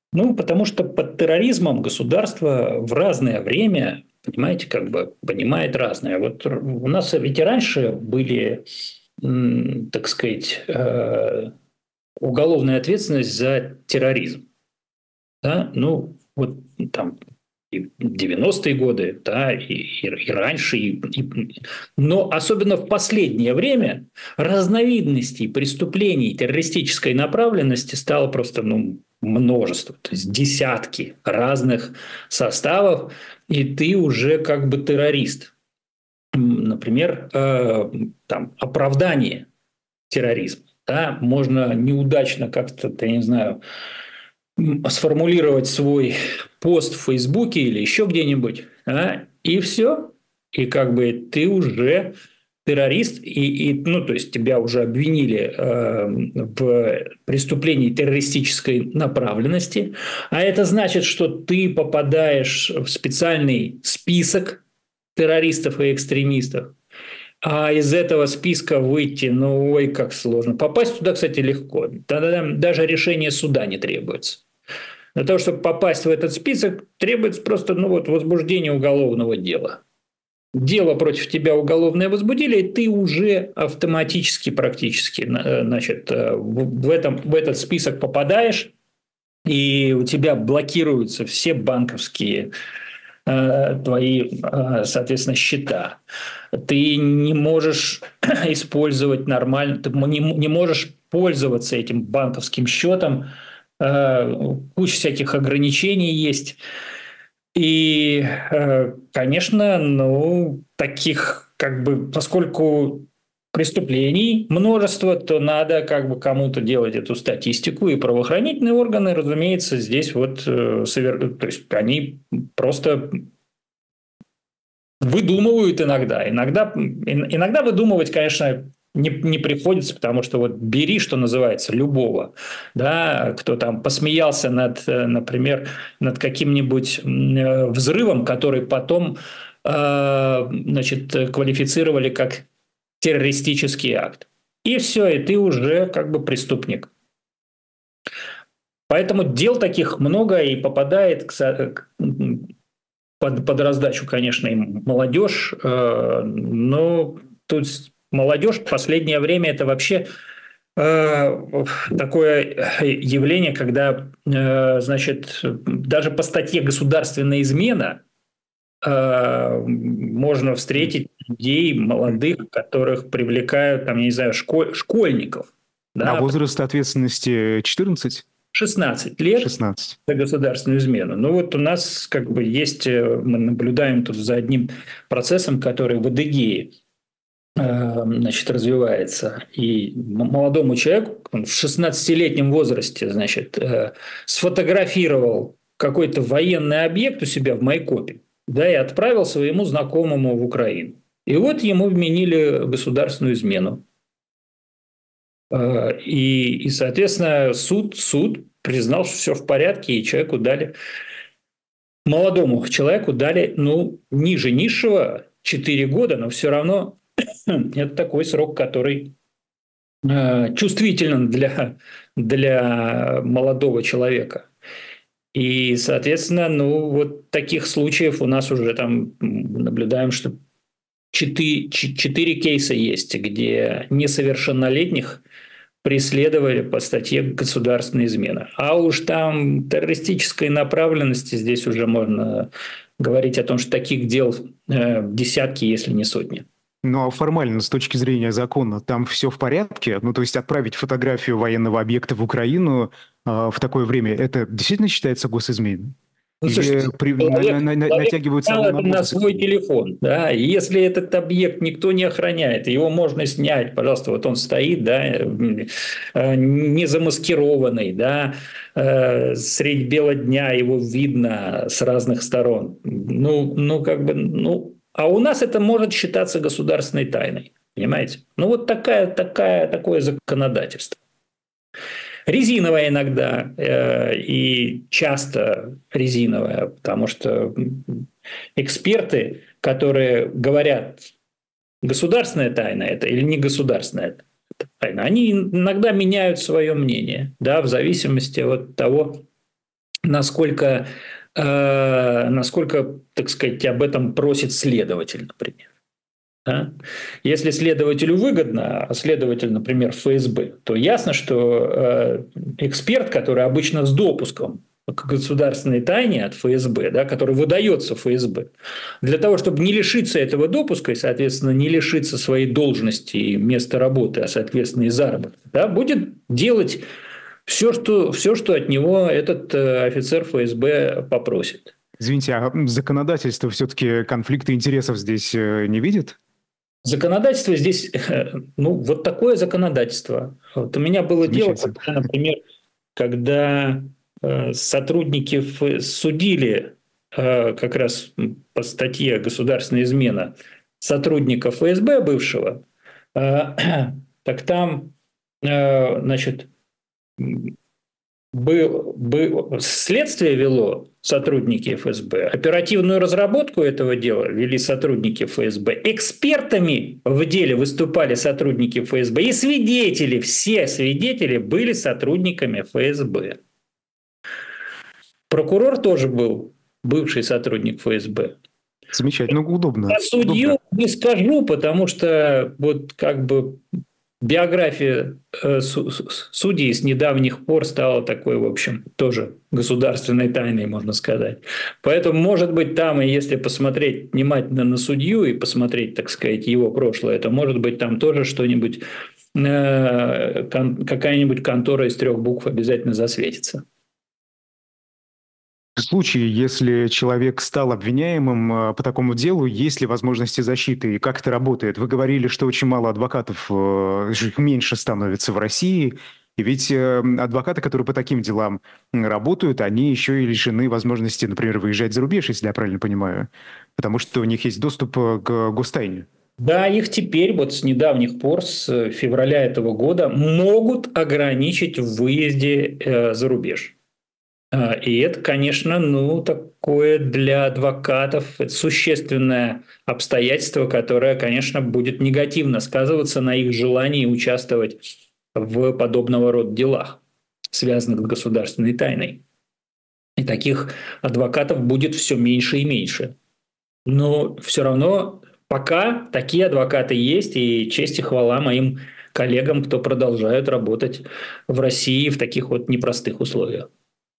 Ну, потому что под терроризмом государство в разное время, понимаете, как бы понимает разное. Вот у нас ведь и раньше были, так сказать, э, уголовная ответственность за терроризм. Да? Ну, вот там и девяностые годы, да, и, и, и раньше, и, и, но особенно в последнее время разновидностей преступлений террористической направленности стало просто ну, множество, то есть десятки разных составов, и ты уже как бы террорист. Например, э, там, оправдание терроризма. Да, можно неудачно как-то, я не знаю, сформулировать свой пост в Фейсбуке или еще где-нибудь, а, и все. И как бы ты уже террорист, и, и, ну, то есть тебя уже обвинили э, в преступлении террористической направленности, а это значит, что ты попадаешь в специальный список террористов и экстремистов, а из этого списка выйти, ну, ой, как сложно. Попасть туда, кстати, легко. Тогда даже решение суда не требуется. Для того, чтобы попасть в этот список, требуется просто ну, вот, возбуждение уголовного дела. Дело против тебя уголовное возбудили, и ты уже автоматически практически значит, в, этом, в этот список попадаешь, и у тебя блокируются все банковские э, твои, э, соответственно, счета. Ты не можешь использовать нормально, ты не, не можешь пользоваться этим банковским счетом, куча всяких ограничений есть. И, конечно, ну, таких, как бы, поскольку преступлений множество, то надо как бы кому-то делать эту статистику, и правоохранительные органы, разумеется, здесь вот, совер... то есть они просто выдумывают иногда. Иногда, иногда выдумывать, конечно, не, не приходится, потому что вот бери, что называется, любого, да, кто там посмеялся над, например, над каким-нибудь взрывом, который потом, э, значит, квалифицировали как террористический акт. И все, и ты уже как бы преступник. Поэтому дел таких много и попадает к, под, под раздачу, конечно, и молодежь, э, но тут молодежь в последнее время это вообще э, такое явление, когда, э, значит, даже по статье «Государственная измена» э, можно встретить людей молодых, которых привлекают, там, я не знаю, школь, школьников. А Да, возраст ответственности четырнадцать? шестнадцать лет шестнадцать. за государственную измену. Ну вот у нас как бы есть, мы наблюдаем тут за одним процессом, который в Адыгее значит, развивается. И молодому человеку он в шестнадцатилетнем возрасте, значит, сфотографировал какой-то военный объект у себя в Майкопе, да, и отправил своему знакомому в Украину. И вот ему вменили государственную измену. И, и соответственно, суд, суд признал, что все в порядке, и человеку дали, молодому человеку дали, ну, ниже низшего четыре года, но все равно это такой срок, который э, чувствителен для, для молодого человека. И, соответственно, ну, вот таких случаев у нас уже там наблюдаем, что четыре, четыре кейса есть, где несовершеннолетних преследовали по статье «Государственная измена». А уж там террористической направленности здесь уже можно говорить о том, что таких дел э, десятки, если не сотни. Ну, а формально, с точки зрения закона, там все в порядке? Ну, то есть отправить фотографию военного объекта в Украину э, в такое время, это действительно считается госизменой? Ну, Или слушайте, при, человек, на, на, на, человек натягиваются снял это на на свой телефон, да, и если этот объект никто не охраняет, его можно снять, пожалуйста, вот он стоит, да, не замаскированный, да, средь бела дня его видно с разных сторон, ну, ну, как бы, ну, а у нас это может считаться государственной тайной, понимаете? Ну, вот такая, такая, такое законодательство. Резиновая иногда э, и часто резиновая, потому что эксперты, которые говорят, государственная тайна это или не государственная тайна, они иногда меняют свое мнение, да, в зависимости от того, насколько, э, насколько, так сказать, об этом просит следователь, например. Да? Если следователю выгодно, а следователь, например, эф эс бэ, то ясно, что э, эксперт, который обычно с допуском к государственной тайне от эф эс бэ, да, который выдается эф эс бэ, для того, чтобы не лишиться этого допуска и, соответственно, не лишиться своей должности и места работы, а, соответственно, и заработка, да, будет делать все, что, все, что от него этот э, офицер эф эс бэ попросит. Извините, а законодательство все-таки конфликта интересов здесь э, не видит? Законодательство здесь, ну, вот такое законодательство. Вот у меня было дело, когда, например, когда э, сотрудники судили э, как раз по статье «Государственная измена» сотрудника эф эс бэ бывшего, э, так там, э, значит, был, был, следствие вело сотрудники эф эс бэ, оперативную разработку этого дела вели сотрудники эф эс бэ, экспертами в деле выступали сотрудники эф эс бэ, и свидетели, все свидетели были сотрудниками эф эс бэ. Прокурор тоже был бывший сотрудник эф эс бэ. Замечательно, ну, удобно. А судью удобно. Не скажу, потому что вот как бы биография э, судей с недавних пор стала такой, в общем, тоже государственной тайной, можно сказать. Поэтому, может быть, там, и если посмотреть внимательно на судью и посмотреть, так сказать, его прошлое, то, может быть, там тоже что-нибудь, э, кон, какая-нибудь контора из трех букв обязательно засветится. В случае, если человек стал обвиняемым по такому делу, есть ли возможности защиты и как это работает? Вы говорили, что очень мало адвокатов, их меньше становится в России, и ведь адвокаты, которые по таким делам работают, они еще и лишены возможности, например, выезжать за рубеж, если я правильно понимаю, потому что у них есть доступ к гостайне. Да, их теперь вот с недавних пор, с февраля этого года, могут ограничить в выезде э, за рубеж. И это, конечно, ну, такое для адвокатов существенное обстоятельство, которое, конечно, будет негативно сказываться на их желании участвовать в подобного рода делах, связанных с государственной тайной. И таких адвокатов будет все меньше и меньше. Но все равно пока такие адвокаты есть, и честь и хвала моим коллегам, кто продолжают работать в России в таких вот непростых условиях.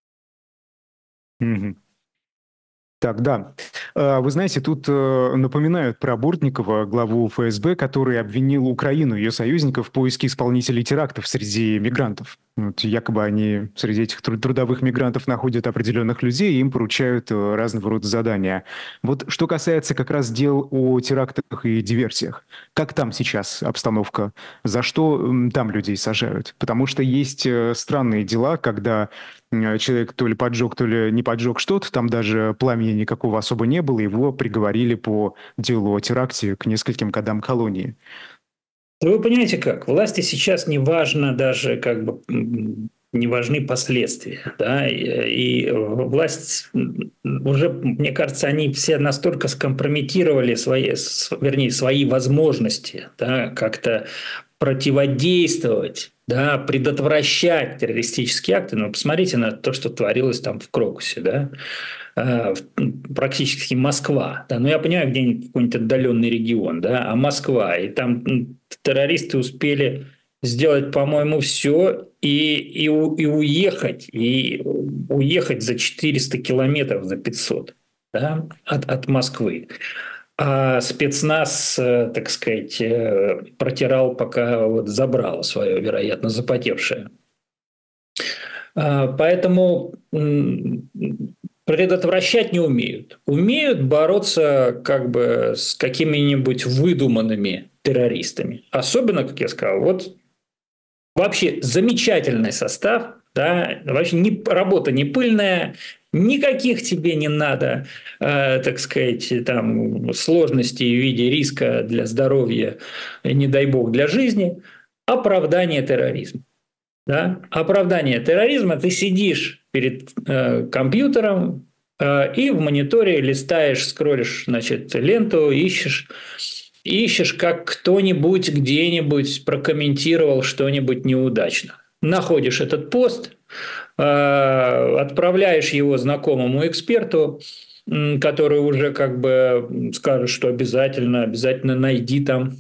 Mm-hmm. Так, да. Вы знаете, тут напоминают про Бортникова, главу эф эс бэ, который обвинил Украину и ее союзников в поиске исполнителей терактов среди мигрантов. Вот, якобы они среди этих трудовых мигрантов находят определенных людей и им поручают разного рода задания. Вот что касается как раз дел о терактах и диверсиях. Как там сейчас обстановка? За что там людей сажают? Потому что есть странные дела, когда человек то ли поджег, то ли не поджег что-то, там даже пламени никакого особо не было, его приговорили по делу о теракте к нескольким годам колонии. Вы понимаете как? Власти сейчас не важно даже как бы не важны последствия, да, и, и власть уже, мне кажется, они все настолько скомпрометировали свои, вернее, свои возможности, да, как-то противодействовать, да, предотвращать террористические акты. Ну, посмотрите на то, что творилось там в Крокусе, да, практически Москва, да, ну я понимаю, где-нибудь какой-нибудь отдаленный регион, да, а Москва, и там террористы успели сделать, по-моему, все и, и, и уехать, и уехать за четыреста километров, за пятьсот, да, от, от Москвы. А спецназ, так сказать, протирал, пока вот забрало свое, вероятно, запотевшее. Поэтому предотвращать не умеют. Умеют бороться как бы с какими-нибудь выдуманными террористами. Особенно, как я сказал, вот вообще замечательный состав, да, вообще не, работа не пыльная, никаких тебе не надо, э, так сказать, там, сложностей в виде риска для здоровья, не дай бог, для жизни. Оправдание терроризма. Да? Оправдание терроризма. Ты сидишь перед э, компьютером э, и в мониторе листаешь, скроллишь, значит, ленту, ищешь, ищешь, как кто-нибудь где-нибудь прокомментировал что-нибудь неудачно. Находишь этот пост, отправляешь его знакомому эксперту, который уже как бы скажет, что обязательно, обязательно найди там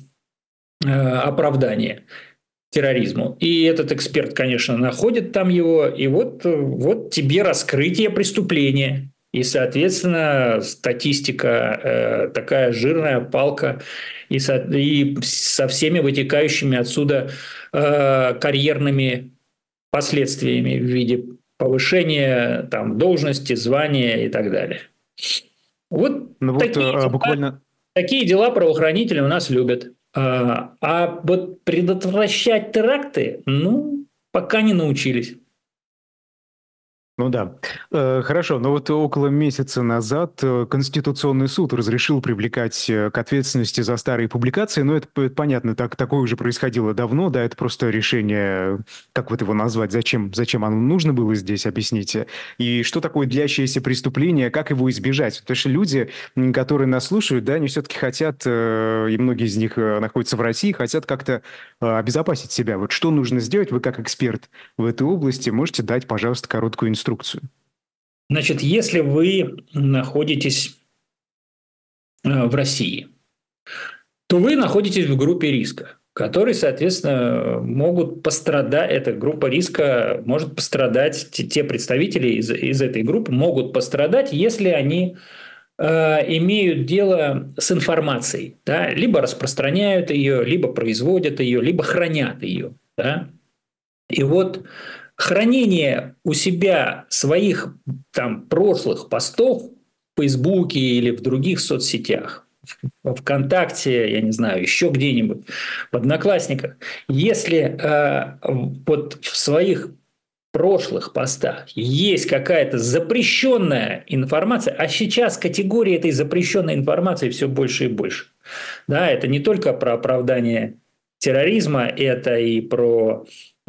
оправдание терроризму. И этот эксперт, конечно, находит там его, и вот, вот тебе раскрытие преступления. И, соответственно, статистика э, такая жирная палка, и со, и со всеми вытекающими отсюда э, карьерными последствиями в виде повышения там, должности, звания и так далее. Вот, ну, такие, вот а, дела, буквально... такие дела правоохранители у нас любят. А, а вот предотвращать теракты, ну, пока не научились. Ну да. Э, Хорошо, но вот около месяца назад э, Конституционный суд разрешил привлекать э, к ответственности за старые публикации, но это, это понятно, так, такое уже происходило давно, да, это просто решение, как вот его назвать, зачем, зачем оно нужно было здесь, объясните. И что такое длящееся преступление, как его избежать? Потому что люди, м, которые нас слушают, да, они все-таки хотят, э, и многие из них э, находятся в России, хотят как-то э, обезопасить себя. Вот что нужно сделать? Вы как эксперт в этой области можете дать, пожалуйста, короткую инструкцию. Значит, если вы находитесь в России, то вы находитесь в группе риска, которые, соответственно, могут пострадать, эта группа риска может пострадать, те представители из, из этой группы могут пострадать, если они э, имеют дело с информацией, да, либо распространяют ее, либо производят ее, либо хранят ее. Да. И вот хранение у себя своих там, прошлых постов в Фейсбуке или в других соцсетях, в ВКонтакте, я не знаю, еще где-нибудь, в Одноклассниках, если э, вот в своих прошлых постах есть какая-то запрещенная информация, а сейчас категория этой запрещенной информации все больше и больше. Да, это не только про оправдание терроризма, это и про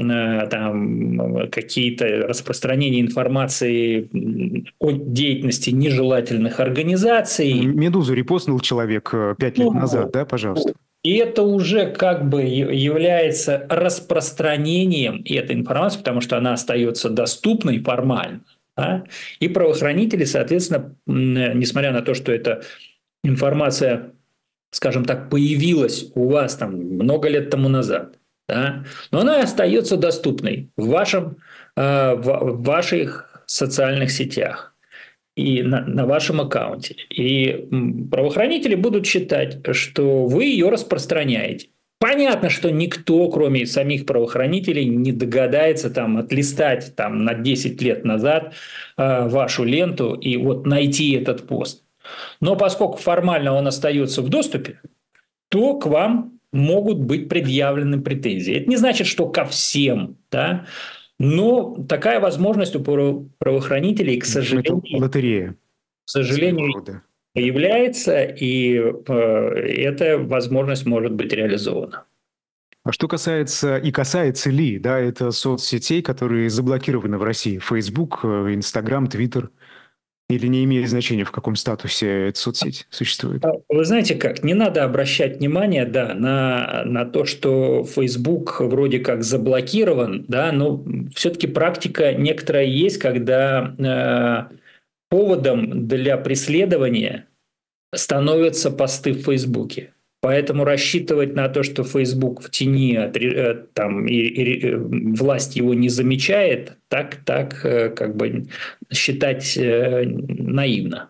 там какие-то распространения информации о деятельности нежелательных организаций. «Медузу» репостнул человек пять лет назад, да, пожалуйста? И это уже как бы является распространением этой информации, потому что она остается доступной формально. Да? И правоохранители, соответственно, несмотря на то, что эта информация, скажем так, появилась у вас там много лет тому назад, да? Но она остается доступной в, вашем, э, в ваших социальных сетях и на, на вашем аккаунте. И правоохранители будут считать, что вы ее распространяете. Понятно, что никто, кроме самих правоохранителей, не догадается там, отлистать там, на десять лет назад э, вашу ленту и вот найти этот пост. Но поскольку формально он остается в доступе, то к вам могут быть предъявлены претензии. Это не значит, что ко всем, да, но такая возможность у правоохранителей, к сожалению, это лотерея. К сожалению, появляется, и э, эта возможность может быть реализована. А что касается и касается ли, да, это соцсетей, которые заблокированы в России, Facebook, Instagram, Twitter, или не имеет значения, в каком статусе эта соцсеть существует? Вы знаете как, не надо обращать внимание, да, на, на то, что Facebook вроде как заблокирован, да, но все-таки практика некоторая есть, когда э, поводом для преследования становятся посты в Фейсбуке. Поэтому рассчитывать на то, что Facebook в тени там, и, и власть его не замечает, так, так как бы считать наивно.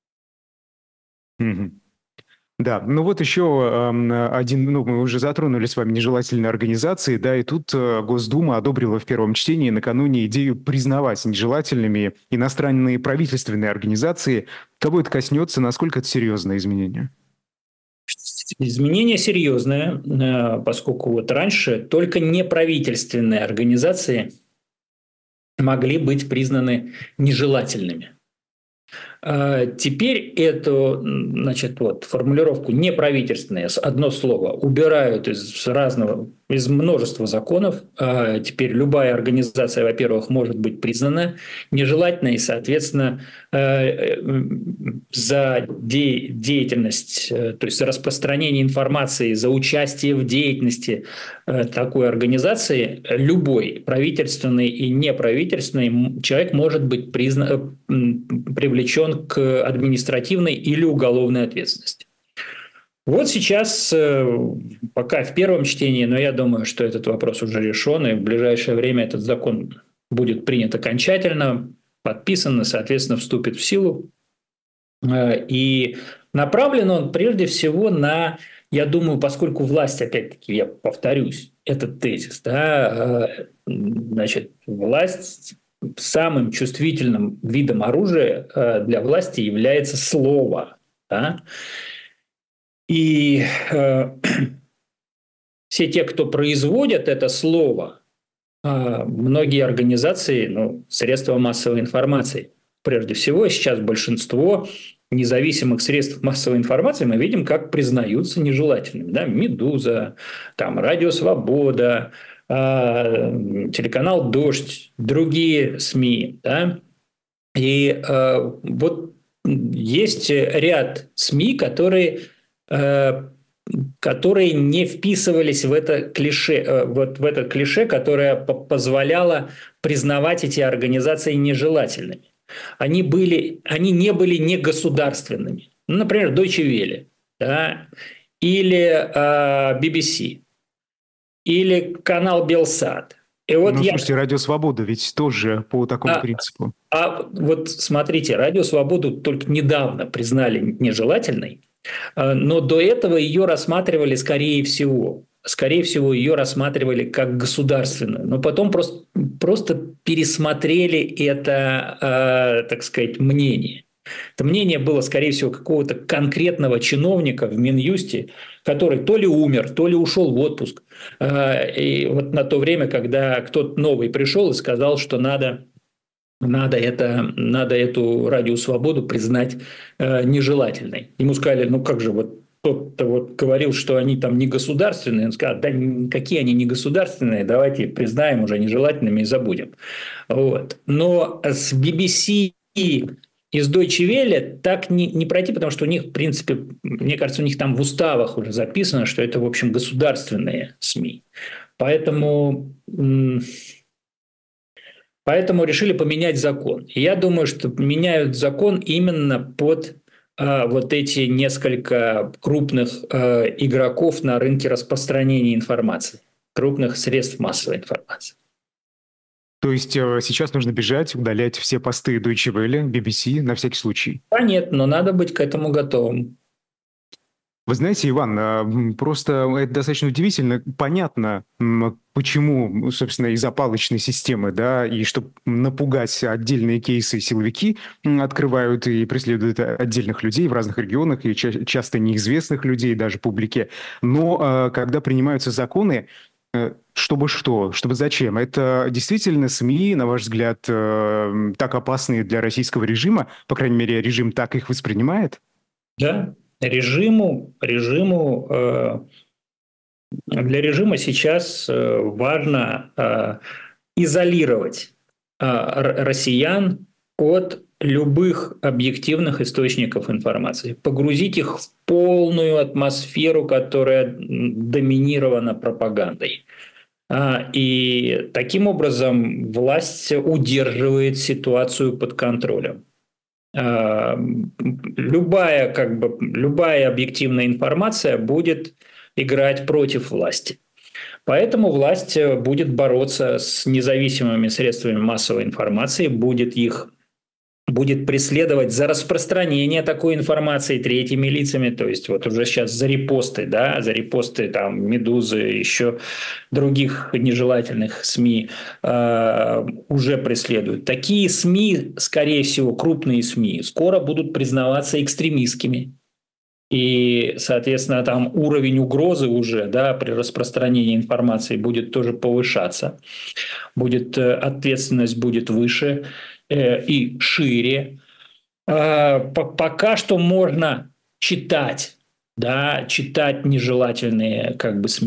Mm-hmm. Да, ну вот еще э, один, ну мы уже затронули с вами нежелательные организации, да, и тут э, Госдума одобрила в первом чтении накануне идею признавать нежелательными иностранные правительственные организации. Кого это коснется, насколько это серьезное изменение? Изменение серьезное, поскольку вот раньше только неправительственные организации могли быть признаны нежелательными. Теперь эту, значит, вот, формулировку неправительственные, одно слово, убирают из разного из множества законов. Теперь любая организация, во-первых, может быть признана нежелательной, и, соответственно, за деятельность, то есть за распространение информации, за участие в деятельности такой организации любой правительственный и неправительственный человек может быть признан, привлечен к административной или уголовной ответственности. Вот сейчас, пока в первом чтении, но я думаю, что этот вопрос уже решен, и в ближайшее время этот закон будет принят окончательно, подписан и, соответственно, вступит в силу. И направлен он прежде всего на, я думаю, поскольку власть, опять-таки, я повторюсь, этот тезис, да, значит, власть самым чувствительным видом оружия для власти является слово, да? И э, все те, кто производят это слово, э, многие организации, ну, средства массовой информации, прежде всего, сейчас большинство независимых средств массовой информации мы видим, как признаются нежелательными. Да? «Медуза», там, «Радио Свобода», э, телеканал «Дождь», другие СМИ. Да? И э, вот есть ряд СМИ, которые... которые не вписывались в это клише, вот в это клише, которое позволяло признавать эти организации нежелательными. Они, были, они не были негосударственными. Ну, например, Deutsche Welle, да, или э, би би си, или канал Белсат. И вот ну, я... слушайте, «Радио Свобода» ведь тоже по такому а, принципу. А вот смотрите, «Радио Свободу» только недавно признали нежелательной, но до этого ее рассматривали, скорее всего, скорее всего, ее рассматривали как государственную, но потом просто, просто пересмотрели это, э, так сказать, мнение. Это мнение было, скорее всего, какого-то конкретного чиновника в Минюсте, который то ли умер, то ли ушел в отпуск. Э, и вот на то время, когда кто-то новый пришел и сказал, что надо... Надо, это, надо эту «Радио Свободу» признать э, нежелательной. Ему сказали, ну как же, вот тот-то вот говорил, что они там не государственные. Он сказал, да какие они не государственные, давайте признаем уже нежелательными и забудем. Вот. Но с би би си и с Deutsche Welle так не, не пройти, потому что у них, в принципе, мне кажется, у них там в уставах уже записано, что это, в общем, государственные СМИ. Поэтому... М- Поэтому решили поменять закон. И я думаю, что меняют закон именно под э, вот эти несколько крупных э, игроков на рынке распространения информации, крупных средств массовой информации. То есть э, сейчас нужно бежать, удалять все посты Deutsche Welle, би би си на всякий случай? Да нет, но надо быть к этому готовым. Вы знаете, Иван, просто это достаточно удивительно. Понятно, почему, собственно, из-за палочной системы, да, и чтобы напугать отдельные кейсы, силовики открывают и преследуют отдельных людей в разных регионах, и ча- часто неизвестных людей, даже публике. Но когда принимаются законы, чтобы что? Чтобы зачем? Это действительно СМИ, на ваш взгляд, так опасные для российского режима? По крайней мере, режим так их воспринимает? Да. Режиму, режиму э, для режима сейчас э, важно э, изолировать э, россиян от любых объективных источников информации, погрузить их в полную атмосферу, которая доминирована пропагандой. И таким образом власть удерживает ситуацию под контролем. Любая, как бы, любая объективная информация будет играть против власти. Поэтому власть будет бороться с независимыми средствами массовой информации, будет их будет преследовать за распространение такой информации третьими лицами, то есть вот уже сейчас за репосты, да, за репосты там «Медузы», еще других нежелательных СМИ э, уже преследуют. Такие СМИ, скорее всего, крупные СМИ, скоро будут признаваться экстремистскими. И, соответственно, там уровень угрозы уже, да, при распространении информации будет тоже повышаться, будет, ответственность будет выше и шире. Пока что можно читать, да, читать нежелательные как бы СМИ.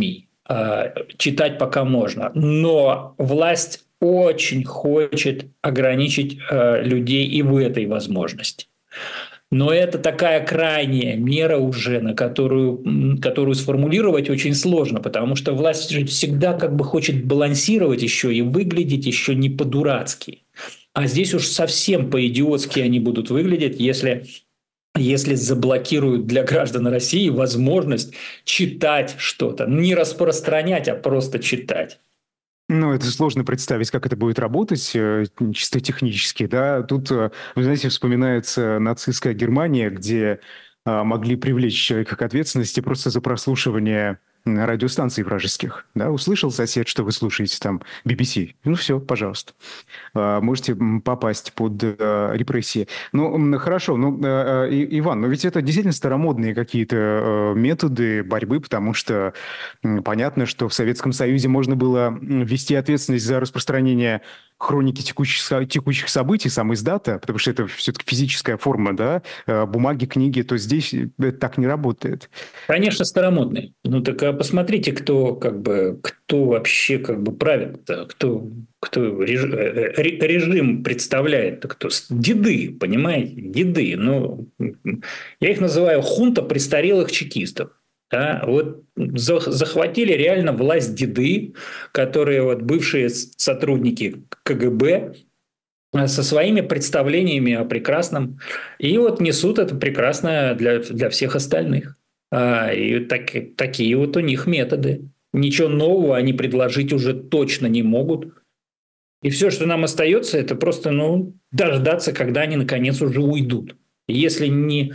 читать пока можно. Но власть очень хочет ограничить людей и в этой возможности. Но это такая крайняя мера уже, на которую, которую сформулировать очень сложно, потому что власть всегда как бы хочет балансировать еще и выглядеть еще не по-дурацки. А здесь уж совсем по-идиотски они будут выглядеть, если, если заблокируют для граждан России возможность читать что-то. Не распространять, а просто читать. Ну, это сложно представить, как это будет работать, э, чисто технически, да. Тут, э, вы знаете, вспоминается нацистская Германия, где э, могли привлечь человека к ответственности просто за прослушивание м, радиостанций вражеских, да. Услышал сосед, что вы слушаете там би би си, ну все, пожалуйста. Э, можете м, попасть под э, репрессии. Ну, м, хорошо, ну, э, э, И- Иван, но ведь это действительно старомодные какие-то э, методы борьбы, потому что м, понятно, что в Советском Союзе можно было м, ввести ответственность за распространение хроники текущих, со- текущих событий, сам издата, потому что это все-таки физическая форма, да, э, бумаги, книги, то здесь это так не работает. Конечно, старомодные. Ну так а посмотрите, кто как бы кто вообще как бы правит, кто кто реж- э, э, режим представляет, кто деды, понимаете, деды. Ну я их называю хунта престарелых чекистов. Да? Вот захватили реально власть деды, которые вот бывшие сотрудники ка гэ бэ со своими представлениями о прекрасном, и вот несут это прекрасное для, для всех остальных. А, и так, такие вот у них методы. Ничего нового они предложить уже точно не могут. И все, что нам остается, это просто ну, дождаться, когда они наконец уже уйдут. Если не,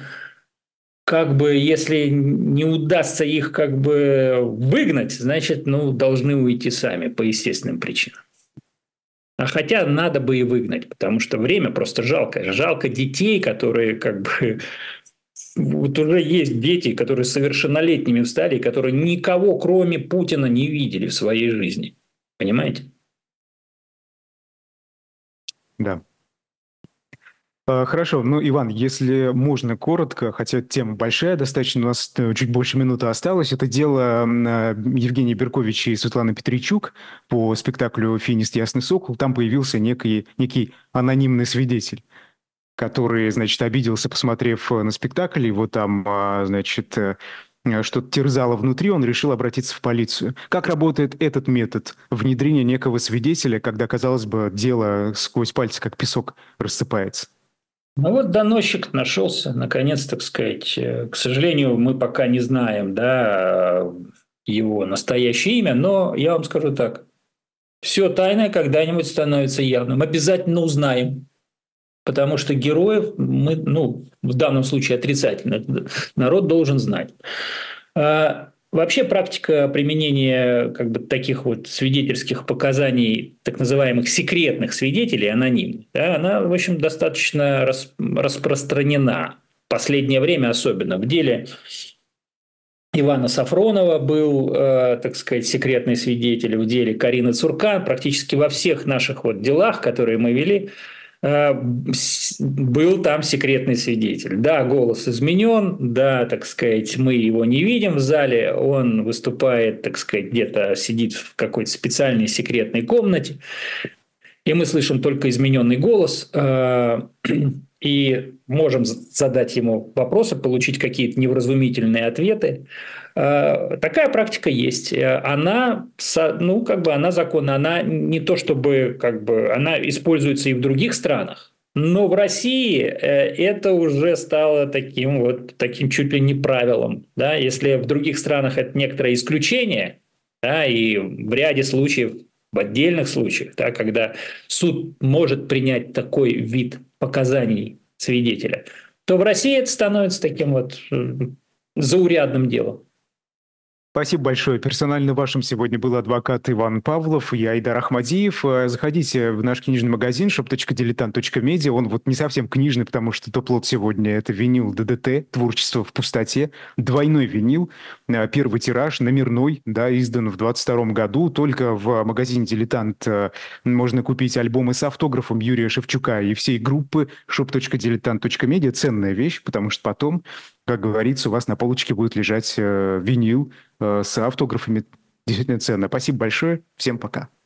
как бы, если не удастся их как бы выгнать, значит, ну, должны уйти сами по естественным причинам. А хотя надо бы и выгнать, потому что время просто жалко. Жалко детей, которые как бы... Вот уже есть дети, которые совершеннолетними стали, которые никого, кроме Путина, не видели в своей жизни. Понимаете? Да. А, Хорошо, ну, Иван, если можно коротко, хотя тема большая достаточно, у нас э, чуть больше минуты осталось, это дело м, э, Евгения Берковича и Светланы Петричук по спектаклю «Финист. Ясный сокол». Там появился некий, некий анонимный свидетель, который, значит, обиделся, посмотрев э, на спектакль, его там, а, значит, э, э, что-то терзало внутри, он решил обратиться в полицию. Как работает этот метод внедрения некого свидетеля, когда, казалось бы, дело сквозь пальцы, как песок, рассыпается? Ну вот доносчик нашелся, наконец, так сказать. К сожалению, мы пока не знаем, да, его настоящее имя, но я вам скажу так. Все тайное когда-нибудь становится явным. Обязательно узнаем. Потому что героев мы, ну, в данном случае отрицательно, народ должен знать. А вообще практика применения как бы таких вот свидетельских показаний, так называемых секретных свидетелей, анонимных, да, она, в общем, достаточно рас, распространена. В последнее время особенно. В деле Ивана Сафронова был, э, так сказать, секретный свидетель, в деле Карины Цуркан. Практически во всех наших вот делах, которые мы вели, был там секретный свидетель. Да, голос изменен, да, так сказать, мы его не видим в зале, он выступает, так сказать, где-то сидит в какой-то специальной секретной комнате, и мы слышим только измененный голос, и можем задать ему вопросы, получить какие-то невразумительные ответы. Такая практика есть. Она, ну, как бы она законна. Она не то чтобы, как бы, она используется и в других странах. Но в России это уже стало таким вот таким чуть ли не правилом. Да? Если в других странах это некоторое исключение, да, и в ряде случаев, в отдельных случаях, да, когда суд может принять такой вид показаний свидетеля, то в России это становится таким вот заурядным делом. Спасибо большое. Персонально вашим сегодня был адвокат Иван Павлов, я Айдар Ахмадиев. Заходите в наш книжный магазин шоп точка дилетант точка медиа. Он вот не совсем книжный, потому что топ-лот сегодня — это винил дэ дэ тэ «Творчество в пустоте». Двойной винил, первый тираж, номерной, да, издан в двадцать втором году. Только в магазине «Дилетант» можно купить альбомы с автографом Юрия Шевчука и всей группы шоп точка дилетант точка медиа. Ценная вещь, потому что потом, как говорится, у вас на полочке будет лежать э, винил э, с автографами действительно ценно. Спасибо большое. Всем пока.